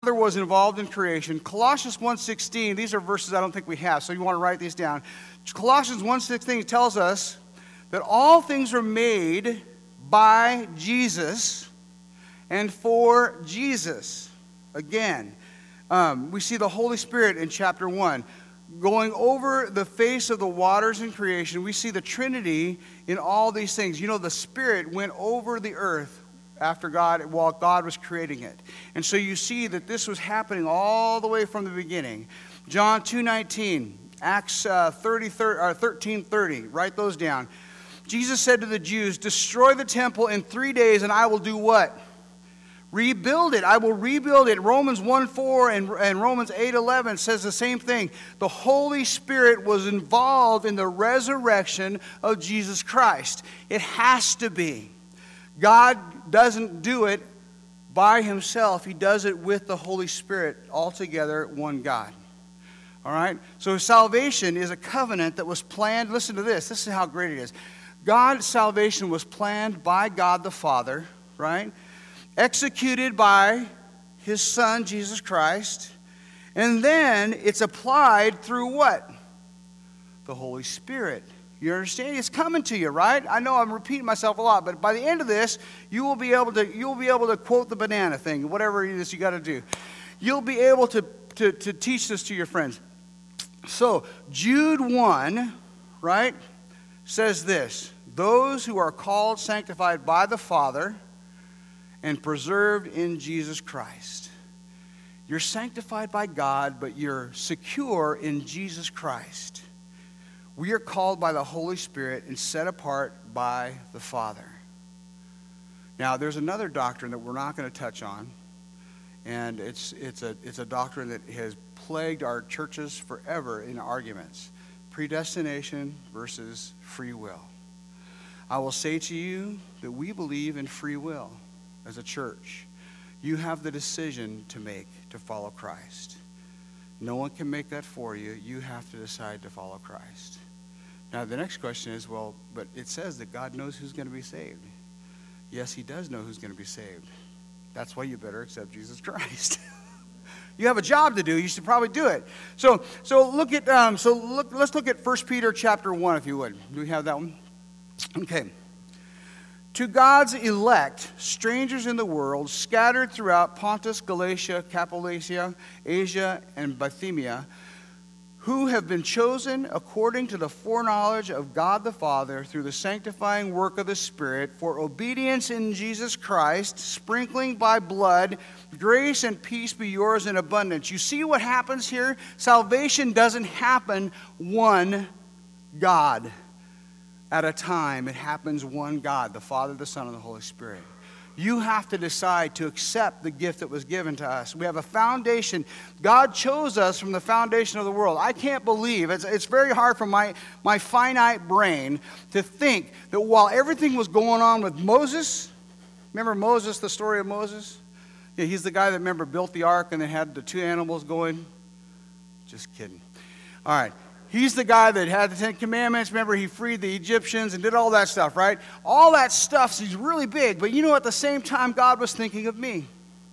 was involved in creation. Colossians 1:16, these are verses I don't think we have, so you want to write these down. Colossians 1:16 tells us that all things are made by Jesus and for Jesus. Again, we see the Holy Spirit in chapter 1. Going over the face of the waters in creation, we see the Trinity in all these things. You know, the Spirit went over the earth while God was creating it. And so you see that this was happening all the way from the beginning. John 2:19, Acts 13:30, write those down. Jesus said to the Jews, destroy the temple in 3 days and I will do what? Rebuild it. I will rebuild it. Romans 1:4 and Romans 8:11 says the same thing. The Holy Spirit was involved in the resurrection of Jesus Christ. It has to be. God doesn't do it by himself. He does it with the Holy Spirit, altogether one God. All right? So salvation is a covenant that was planned. Listen to this. This is how great it is. God's salvation was planned by God the Father, right? Executed by his Son, Jesus Christ. And then it's applied through what? The Holy Spirit. You understand? It's coming to you, right? I know I'm repeating myself a lot, but by the end of this, you'll be able to quote the banana thing, whatever it is you got to do. You'll be able to teach this to your friends. So, Jude 1, right, says this. Those who are called, sanctified by the Father, and preserved in Jesus Christ. You're sanctified by God, but you're secure in Jesus Christ. We are called by the Holy Spirit and set apart by the Father. Now, there's another doctrine that we're not going to touch on, and it's a doctrine that has plagued our churches forever in arguments. Predestination versus free will. I will say to you that we believe in free will as a church. You have the decision to make to follow Christ. No one can make that for you. You have to decide to follow Christ. Now, the next question is, well, but it says that God knows who's going to be saved. Yes, he does know who's going to be saved. That's why you better accept Jesus Christ. You have a job to do. You should probably do it. So let's look at 1 Peter chapter 1, if you would. Do we have that one? Okay. To God's elect, strangers in the world, scattered throughout Pontus, Galatia, Cappadocia, Asia, and Bithynia, who have been chosen according to the foreknowledge of God the Father through the sanctifying work of the Spirit for obedience in Jesus Christ, sprinkling by blood, grace and peace be yours in abundance. You see what happens here? Salvation doesn't happen one God at a time. It happens one God, the Father, the Son, and the Holy Spirit. You have to decide to accept the gift that was given to us. We have a foundation. God chose us from the foundation of the world. I can't believe, it's very hard for my finite brain to think that while everything was going on with Moses, remember Moses, the story of Moses? Yeah, he's the guy that, remember, built the ark and then had the two animals going. Just kidding. All right. He's the guy that had the Ten Commandments. Remember, he freed the Egyptians and did all that stuff, right? All that stuff, he's really big. But you know, at the same time, God was thinking of me.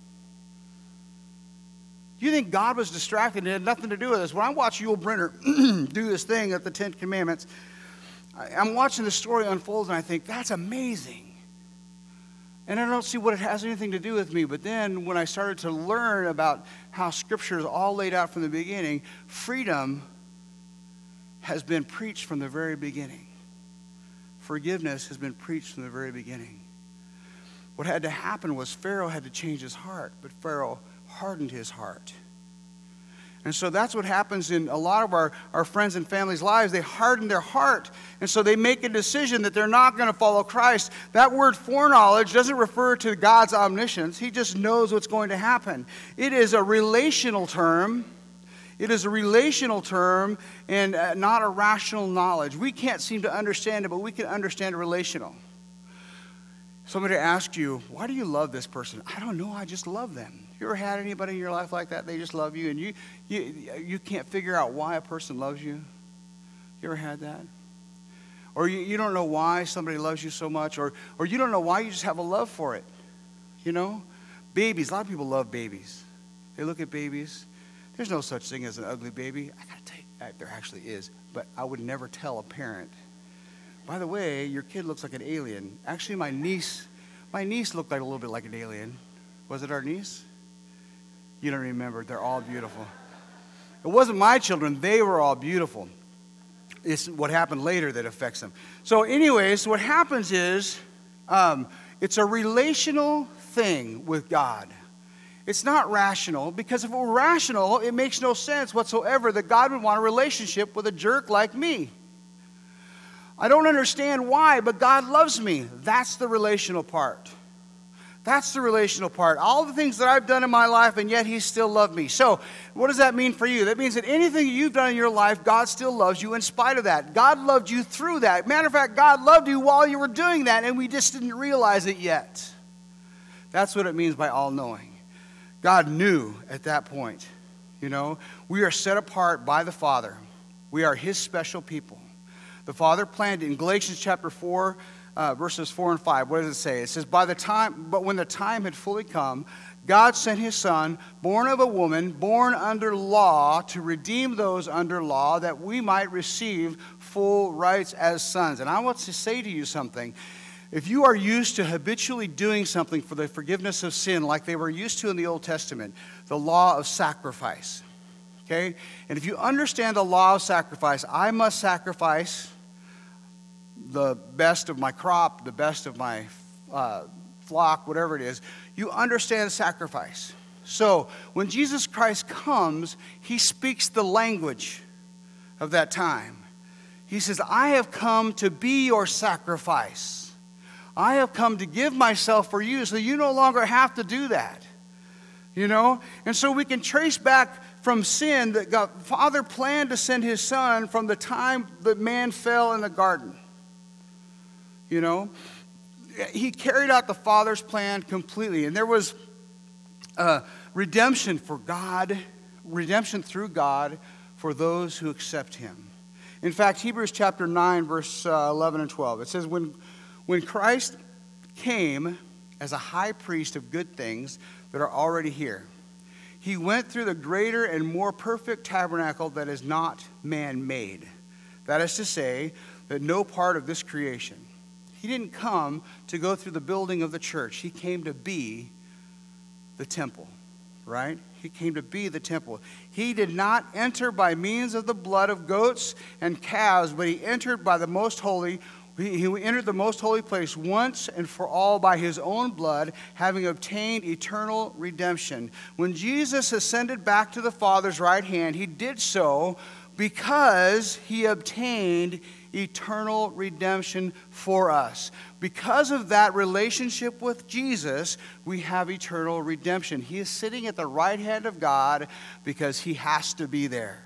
You think God was distracted? It had nothing to do with this. When I watch Yul Brynner do this thing at the Ten Commandments, I'm watching the story unfold, and I think, that's amazing. And I don't see what it has anything to do with me. But then when I started to learn about how Scripture is all laid out from the beginning, freedom has been preached from the very beginning. Forgiveness has been preached from the very beginning. What had to happen was Pharaoh had to change his heart, but Pharaoh hardened his heart. And so that's what happens in a lot of our friends and families' lives. They harden their heart, and so they make a decision that they're not going to follow Christ. That word foreknowledge doesn't refer to God's omniscience. He just knows what's going to happen. It is a relational term. It is a relational term and not a rational knowledge. We can't seem to understand it, but we can understand relational. Somebody asks you, why do you love this person? I don't know, I just love them. You ever had anybody in your life like that? They just love you, and you can't figure out why a person loves you? You ever had that? Or you don't know why somebody loves you so much, or you don't know why, you just have a love for it. You know? Babies, a lot of people love babies. They look at babies. There's no such thing as an ugly baby. I got to tell you, there actually is. But I would never tell a parent, by the way, your kid looks like an alien. Actually, my niece looked like a little bit like an alien. Was it our niece? You don't remember. They're all beautiful. It wasn't my children. They were all beautiful. It's what happened later that affects them. So anyways, what happens is it's a relational thing with God. It's not rational, because if it were rational, it makes no sense whatsoever that God would want a relationship with a jerk like me. I don't understand why, but God loves me. That's the relational part. That's the relational part. All the things that I've done in my life, and yet He still loved me. So what does that mean for you? That means that anything you've done in your life, God still loves you in spite of that. God loved you through that. Matter of fact, God loved you while you were doing that, and we just didn't realize it yet. That's what it means by all-knowing. God knew at that point. You know, we are set apart by the Father. We are His special people. The Father planned it. In Galatians chapter 4, verses 4 and 5, what does it say? It says, but when the time had fully come, God sent His Son, born of a woman, born under law, to redeem those under law, that we might receive full rights as sons. And I want to say to you something. If you are used to habitually doing something for the forgiveness of sin, like they were used to in the Old Testament, the law of sacrifice, okay? And if you understand the law of sacrifice, I must sacrifice the best of my crop, the best of my flock, whatever it is. You understand sacrifice. So when Jesus Christ comes, He speaks the language of that time. He says, I have come to be your sacrifice. I have come to give myself for you, so you no longer have to do that. You know? And so we can trace back from sin that God, Father planned to send His Son from the time that man fell in the garden. You know, He carried out the Father's plan completely. And there was redemption for God, redemption through God for those who accept Him. In fact, Hebrews chapter 9, verse 11 and 12, it says, when Christ came as a high priest of good things that are already here, He went through the greater and more perfect tabernacle that is not man-made. That is to say, that no part of this creation. He didn't come to go through the building of the church. He came to be the temple, right? He came to be the temple. He did not enter by means of the blood of goats and calves, but He entered by the most holy. He entered the most holy place once and for all by His own blood, having obtained eternal redemption. When Jesus ascended back to the Father's right hand, He did so because He obtained eternal redemption for us. Because of that relationship with Jesus, we have eternal redemption. He is sitting at the right hand of God because He has to be there.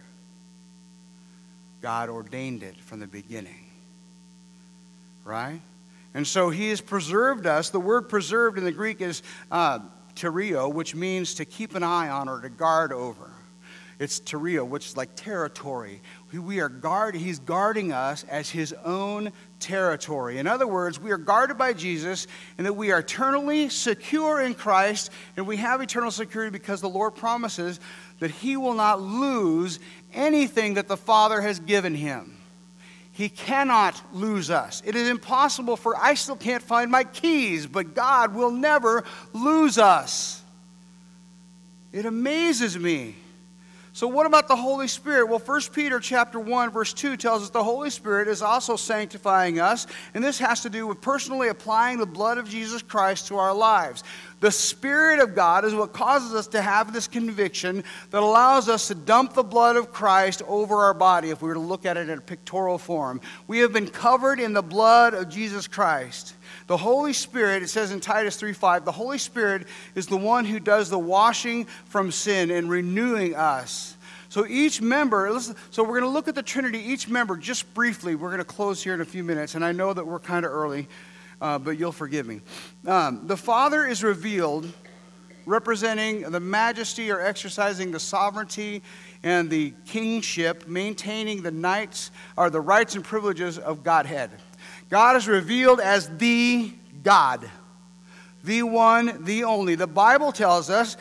God ordained it from the beginning. Right? And so He has preserved us. The word preserved in the Greek is terio, which means to keep an eye on or to guard over. It's terio, which is like territory. He's guarding us as His own territory. In other words, we are guarded by Jesus, and that we are eternally secure in Christ, and we have eternal security because the Lord promises that He will not lose anything that the Father has given Him. He cannot lose us. It is impossible I still can't find my keys, but God will never lose us. It amazes me. So what about the Holy Spirit? Well, 1 Peter chapter 1, verse 2 tells us the Holy Spirit is also sanctifying us, and this has to do with personally applying the blood of Jesus Christ to our lives. The Spirit of God is what causes us to have this conviction that allows us to dump the blood of Christ over our body, if we were to look at it in a pictorial form. We have been covered in the blood of Jesus Christ. The Holy Spirit, it says in Titus 3:5, the Holy Spirit is the one who does the washing from sin and renewing us. So each member, so we're going to look at the Trinity, each member, just briefly. We're going to close here in a few minutes, and I know that we're kind of early, but you'll forgive me. The Father is revealed, representing the majesty or exercising the sovereignty and the kingship, maintaining the rights and privileges of Godhead. God is revealed as the God, the one, the only. The Bible tells us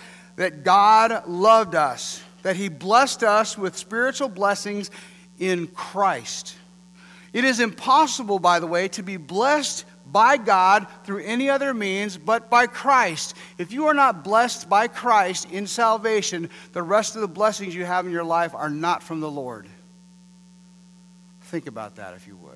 that God loved us, that he blessed us with spiritual blessings in Christ. It is impossible, by the way, to be blessed by God through any other means but by Christ. If you are not blessed by Christ in salvation, the rest of the blessings you have in your life are not from the Lord. Think about that if you would.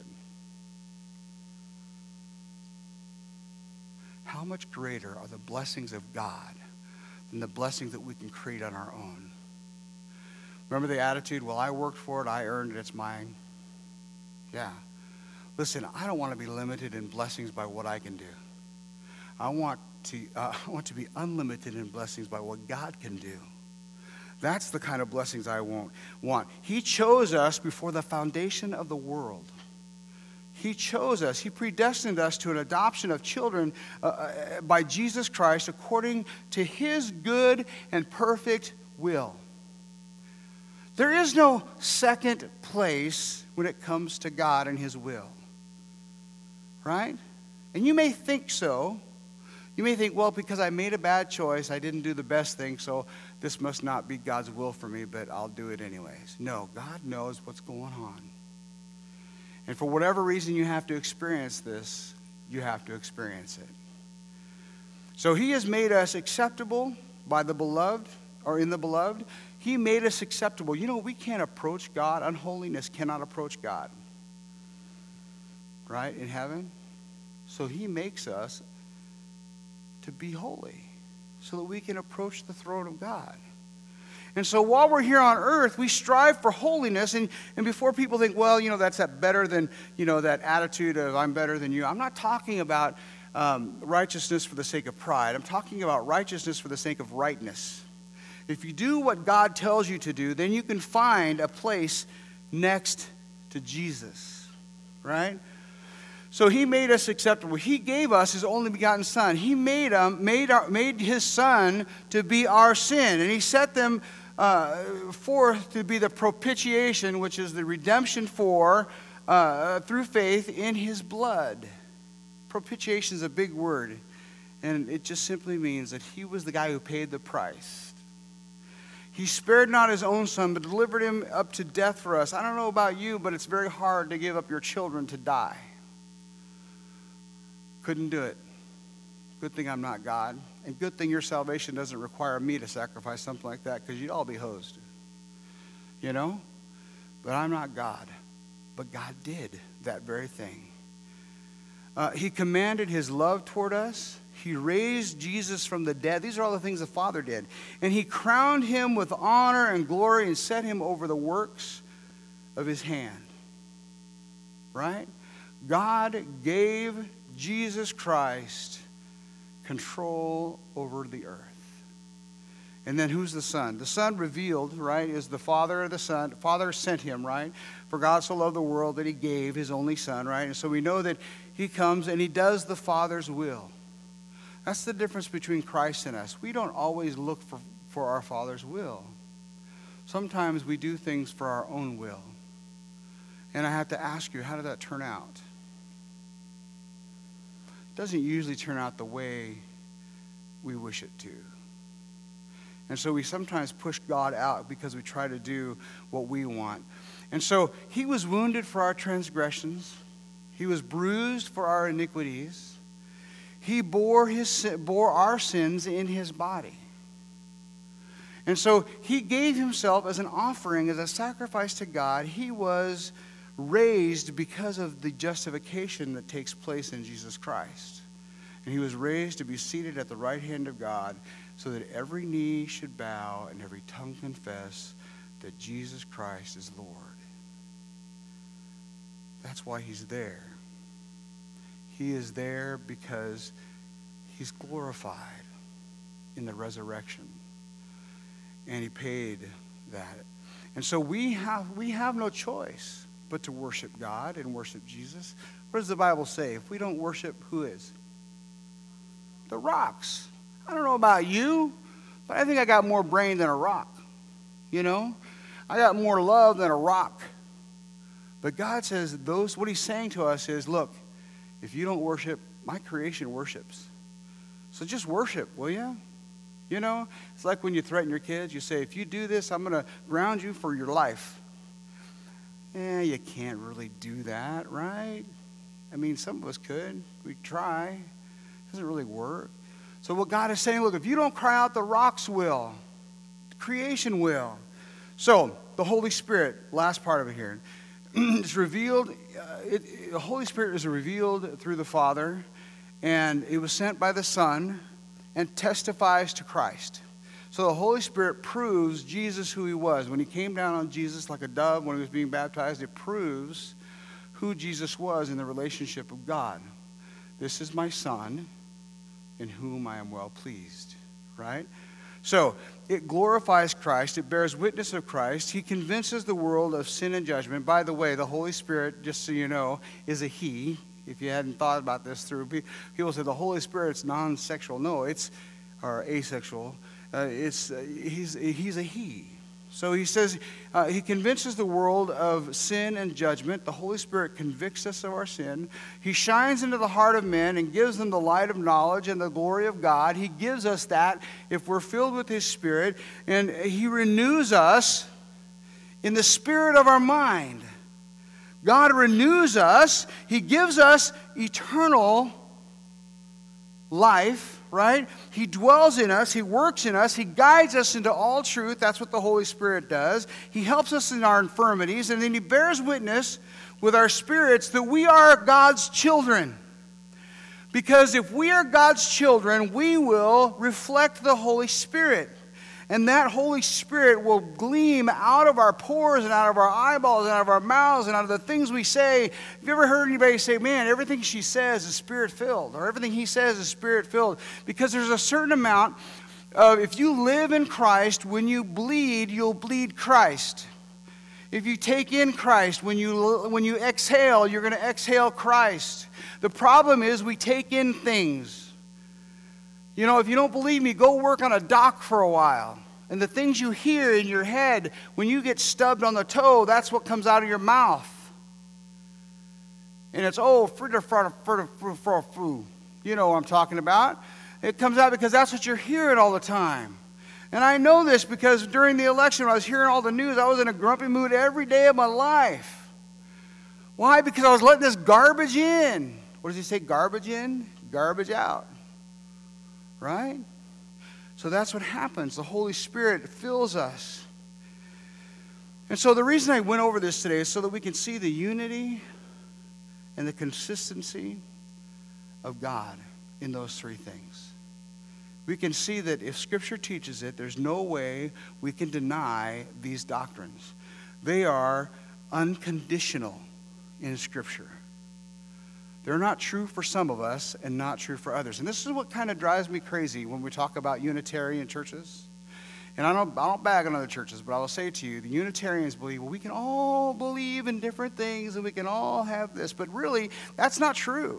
How much greater are the blessings of God than the blessings that we can create on our own? Remember the attitude, well, I worked for it, I earned it, it's mine. Yeah. Listen, I don't want to be limited in blessings by what I can do. I want to be unlimited in blessings by what God can do. That's the kind of blessings I want. He chose us before the foundation of the world. He chose us. He predestined us to an adoption of children by Jesus Christ according to his good and perfect will. There is no second place when it comes to God and his will. Right? And you may think so. You may think, well, because I made a bad choice, I didn't do the best thing, so this must not be God's will for me, but I'll do it anyways. No, God knows what's going on. And for whatever reason you have to experience this, you have to experience it. So he has made us acceptable by the beloved, or in the beloved. He made us acceptable. You know, we can't approach God. Unholiness cannot approach God. Right? In heaven. So he makes us to be holy so that we can approach the throne of God. And so while we're here on earth, we strive for holiness. And before people think, well, you know, that's that better than, you know, that attitude of I'm better than you. I'm not talking about righteousness for the sake of pride. I'm talking about righteousness for the sake of rightness. If you do what God tells you to do, then you can find a place next to Jesus. Right? So he made us acceptable. He gave us his only begotten Son. He made his Son to be our sin. And he set them forth to be the propitiation, which is the redemption through faith in his blood. Propitiation is a big word. And it just simply means that he was the guy who paid the price. He spared not his own Son, but delivered him up to death for us. I don't know about you, but it's very hard to give up your children to die. Couldn't do it. Good thing I'm not God. And good thing your salvation doesn't require me to sacrifice something like that, because you'd all be hosed. You know? But I'm not God. But God did that very thing. He commanded his love toward us. He raised Jesus from the dead. These are all the things the Father did. And he crowned him with honor and glory and set him over the works of his hand. Right? God gave Jesus Christ control over the earth. And then who's the Son? The Son revealed, right, is the Father of the Son. The Father sent him, right? For God so loved the world that he gave his only Son, right? And so we know that he comes and he does the Father's will. That's the difference between Christ and us. We don't always look for our Father's will. Sometimes we do things for our own will. And I have to ask you, how did that turn out? Doesn't usually turn out the way we wish it to. And so we sometimes push God out because we try to do what we want. And so he was wounded for our transgressions. He was bruised for our iniquities. He bore our sins in his body. And so he gave himself as an offering, as a sacrifice to God. He was raised because of the justification that takes place in Jesus Christ. And he was raised to be seated at the right hand of God so that every knee should bow and every tongue confess that Jesus Christ is Lord. That's why he's there. He is there because he's glorified in the resurrection. And he paid that. And so we have no choice but to worship God and worship Jesus. What does the Bible say? If we don't worship, who is? The rocks. I don't know about you, but I think I got more brain than a rock. You know? I got more love than a rock. But God says what he's saying to us is, look, if you don't worship, my creation worships. So just worship, will you? You know, it's like when you threaten your kids, you say, if you do this, I'm going to ground you for your life. You can't really do that, right? I mean, some of us could. We try. It doesn't really work. So what God is saying, look, if you don't cry out, the rocks will. Creation will. So the Holy Spirit, last part of it here, is revealed. The Holy Spirit is revealed through the Father, and it was sent by the Son and testifies to Christ. So the Holy Spirit proves Jesus who he was. When he came down on Jesus like a dove when he was being baptized, it proves who Jesus was in the relationship of God. This is my Son, in whom I am well pleased. Right? So it glorifies Christ. It bears witness of Christ. He convinces the world of sin and judgment. By the way, the Holy Spirit, just so you know, is a he. If you hadn't thought about this through, people say the Holy Spirit's non-sexual. No, it's or asexual. He's a he. So he says he convinces the world of sin and judgment. The Holy Spirit convicts us of our sin. He shines into the heart of men and gives them the light of knowledge and the glory of God. He gives us that if we're filled with his Spirit. And he renews us in the spirit of our mind. God renews us. He gives us eternal life, right? He dwells in us. He works in us. He guides us into all truth. That's what the Holy Spirit does. He helps us in our infirmities. And then he bears witness with our spirits that we are God's children. Because if we are God's children, we will reflect the Holy Spirit. And that Holy Spirit will gleam out of our pores and out of our eyeballs and out of our mouths and out of the things we say. Have you ever heard anybody say, man, everything she says is Spirit-filled, or everything he says is Spirit-filled? Because there's a certain amount of, if you live in Christ, when you bleed, you'll bleed Christ. If you take in Christ, when you exhale, you're going to exhale Christ. The problem is we take in things. You know, if you don't believe me, go work on a dock for a while. And the things you hear in your head, when you get stubbed on the toe, that's what comes out of your mouth. And it's, you know what I'm talking about. It comes out because that's what you're hearing all the time. And I know this because during the election, when I was hearing all the news, I was in a grumpy mood every day of my life. Why? Because I was letting this garbage in. What does he say? Garbage in, garbage out. Right? So that's what happens. The Holy Spirit fills us. And so the reason I went over this today is so that we can see the unity and the consistency of God in those three things. We can see that if Scripture teaches it, there's no way we can deny these doctrines. They are unconditional in Scripture. They're not true for some of us and not true for others. And this is what kind of drives me crazy when we talk about Unitarian churches. And I don't bag on other churches, but I will say to you, the Unitarians believe, well, we can all believe in different things and we can all have this. But really, that's not true.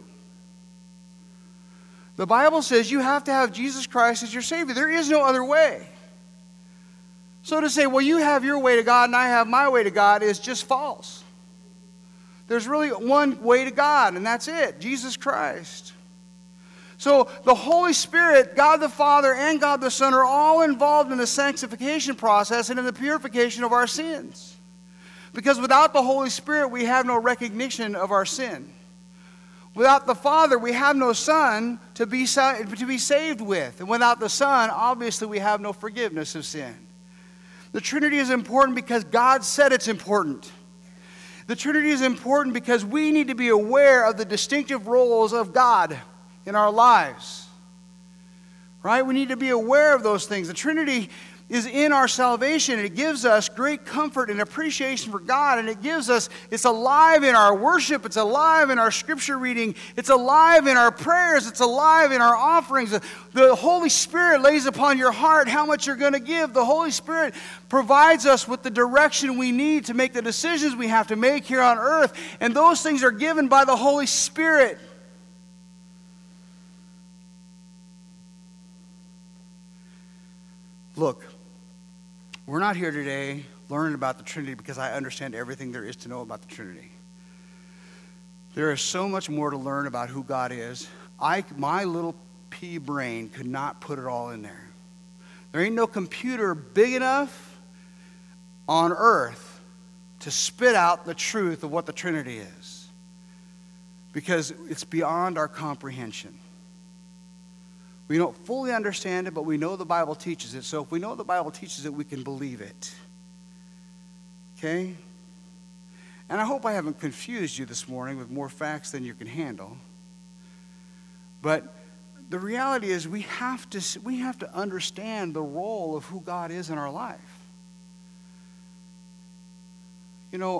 The Bible says you have to have Jesus Christ as your Savior. There is no other way. So to say, well, you have your way to God and I have my way to God is just false. There's really one way to God, and that's it, Jesus Christ. So the Holy Spirit, God the Father, and God the Son are all involved in the sanctification process and in the purification of our sins. Because without the Holy Spirit, we have no recognition of our sin. Without the Father, we have no Son to be saved with. And without the Son, obviously, we have no forgiveness of sin. The Trinity is important because God said it's important. The Trinity is important because we need to be aware of the distinctive roles of God in our lives. Right? We need to be aware of those things. The Trinity is in our salvation. It gives us great comfort and appreciation for God. And it's alive in our worship. It's alive in our scripture reading. It's alive in our prayers. It's alive in our offerings. The Holy Spirit lays upon your heart how much you're going to give. The Holy Spirit provides us with the direction we need to make the decisions we have to make here on earth. And those things are given by the Holy Spirit. Look, we're not here today learning about the Trinity because I understand everything there is to know about the Trinity. There is so much more to learn about who God is. My little pea brain could not put it all in there. There ain't no computer big enough on earth to spit out the truth of what the Trinity is, because it's beyond our comprehension. We don't fully understand it, but we know the Bible teaches it. So if we know the Bible teaches it, we can believe it. Okay? And I hope I haven't confused you this morning with more facts than you can handle. But the reality is we have to understand the role of who God is in our life. You know,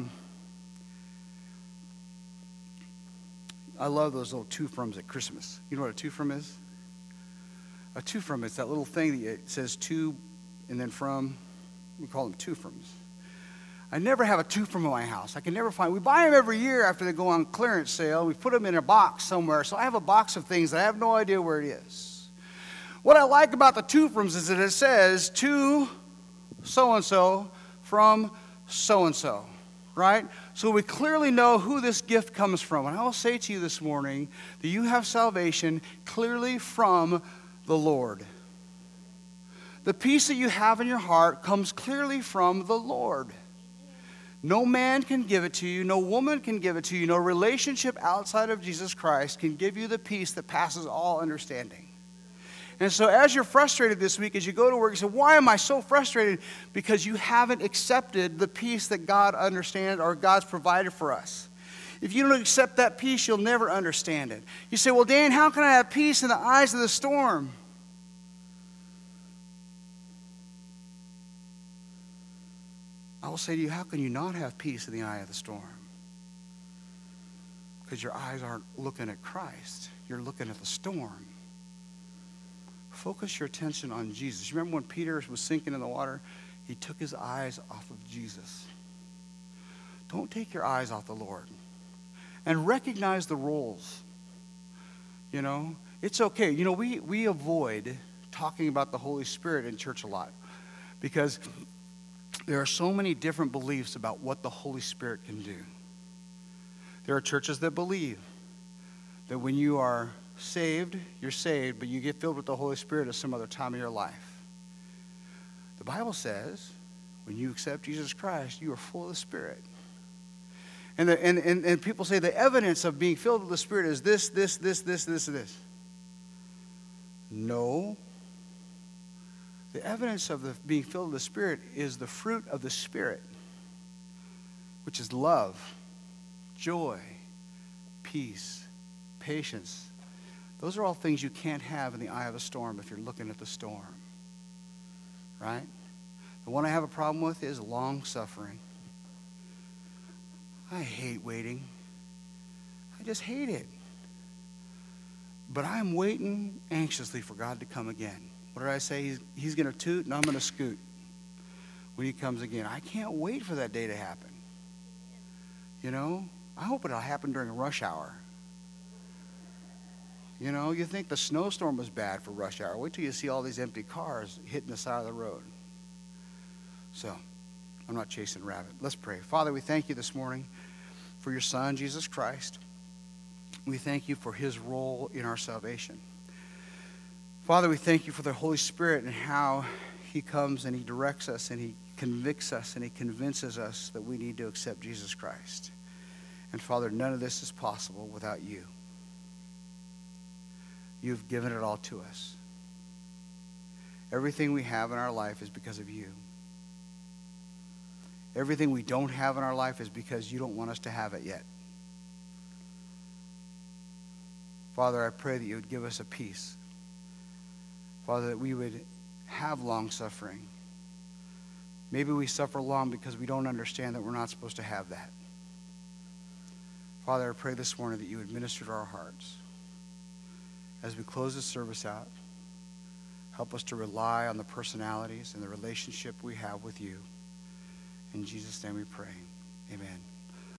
I love those little two-froms at Christmas. You know what a two-from is? A two-from is that little thing that says to and then from. We call them two-froms. I never have a two-from in my house. I can never find. We buy them every year after they go on clearance sale. We put them in a box somewhere. So I have a box of things that I have no idea where it is. What I like about the two-froms is that it says to so-and-so from so-and-so, right? So we clearly know who this gift comes from. And I will say to you this morning that you have salvation clearly from the Lord. The peace that you have in your heart comes clearly from the Lord. No man can give it to you. No woman can give it to you. No relationship outside of Jesus Christ can give you the peace that passes all understanding. And so as you're frustrated this week, as you go to work, you say, why am I so frustrated? Because you haven't accepted the peace that God understands or God's provided for us. If you don't accept that peace, you'll never understand it. You say, well, Dan, how can I have peace in the eyes of the storm? I will say to you, how can you not have peace in the eye of the storm? Because your eyes aren't looking at Christ. You're looking at the storm. Focus your attention on Jesus. You remember when Peter was sinking in the water? He took his eyes off of Jesus. Don't take your eyes off the Lord. And recognize the roles. You know, it's okay. You know, we avoid talking about the Holy Spirit in church a lot because there are so many different beliefs about what the Holy Spirit can do. There are churches that believe that when you are saved, you're saved, but you get filled with the Holy Spirit at some other time in your life. The Bible says when you accept Jesus Christ, you are full of the Spirit. And people say the evidence of being filled with the Spirit is this. No. The evidence of being filled with the Spirit is the fruit of the Spirit, which is love, joy, peace, patience. Those are all things you can't have in the eye of a storm if you're looking at the storm, right? The one I have a problem with is long-suffering. I hate waiting. I just hate it. But I'm waiting anxiously for God to come again. What did I say? He's going to toot and I'm going to scoot when he comes again. I can't wait for that day to happen. You know, I hope it'll happen during rush hour. You know, you think the snowstorm was bad for rush hour. Wait till you see all these empty cars hitting the side of the road. So, I'm not chasing rabbit. Let's pray. Father, we thank you this morning for your Son, Jesus Christ. We thank you for his role in our salvation. Father, we thank you for the Holy Spirit and how he comes and he directs us and he convicts us and he convinces us that we need to accept Jesus Christ. And Father, none of this is possible without you. You've given it all to us. Everything we have in our life is because of you. Everything we don't have in our life is because you don't want us to have it yet. Father, I pray that you would give us a peace. Father, that we would have long suffering. Maybe we suffer long because we don't understand that we're not supposed to have that. Father, I pray this morning that you would minister to our hearts. As we close this service out, help us to rely on the personalities and the relationship we have with you. In Jesus' name we pray. Amen.